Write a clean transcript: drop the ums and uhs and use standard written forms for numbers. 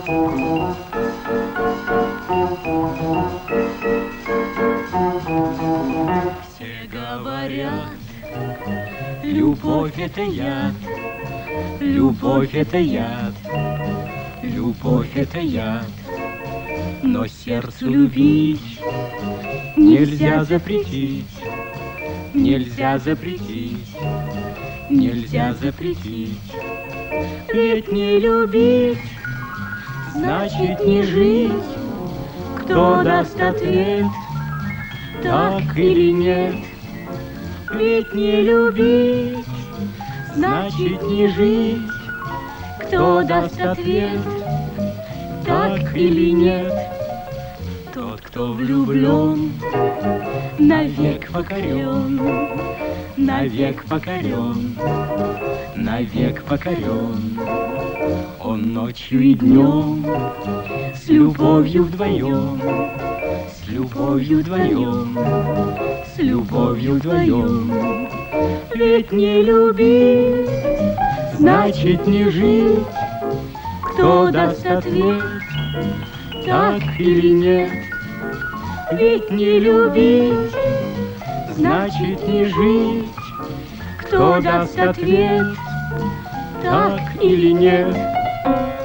Все говорят, любовь это яд, любовь это яд, любовь это яд. Но сердцу любить нельзя запретить, нельзя запретить, нельзя запретить. Ведь не любить значит не жить. Кто даст ответ, так или нет? Ведь не любить значит не жить. Кто даст ответ, так или нет? Тот, кто влюблен, навек покорен, навек покорен, навек покорен. Он ночью и днем с любовью вдвоем, с любовью вдвоем, с любовью вдвоем. Ведь не любить значит не жить. Кто даст ответ, так или нет? Ведь не любить значит не жить. Кто даст ответ, так или нет?